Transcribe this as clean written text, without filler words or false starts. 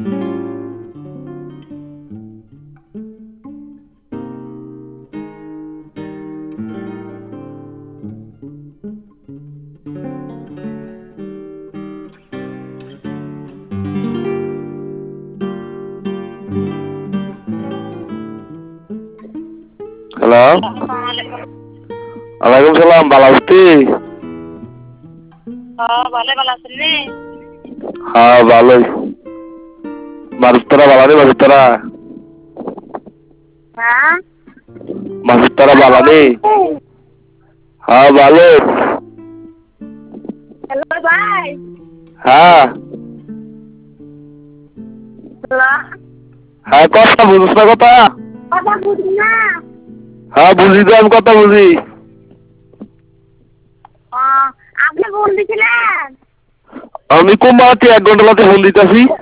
Hello, ওয়ালাইকুম সালাম। ভালো আছি? ভালো আছেন রে? হ্যাঁ ভালোই। মাসুদ ভালো নেই? হ্যাঁ মাসুদ হ্যালো ভালো নেই? হ্যাঁ ভালো। হ্যালো ভাই। হ্যাঁ হ্যালো, হ্যাঁ, কথা বুঝিস না? কথা কথা বুঝি না। হ্যাঁ বুঝি তো, আমি কথা বুঝি। আপনি ফোন দিছিলেন? আমি কুম্বাতে 1 ঘন্টা ফোন দিতেছি।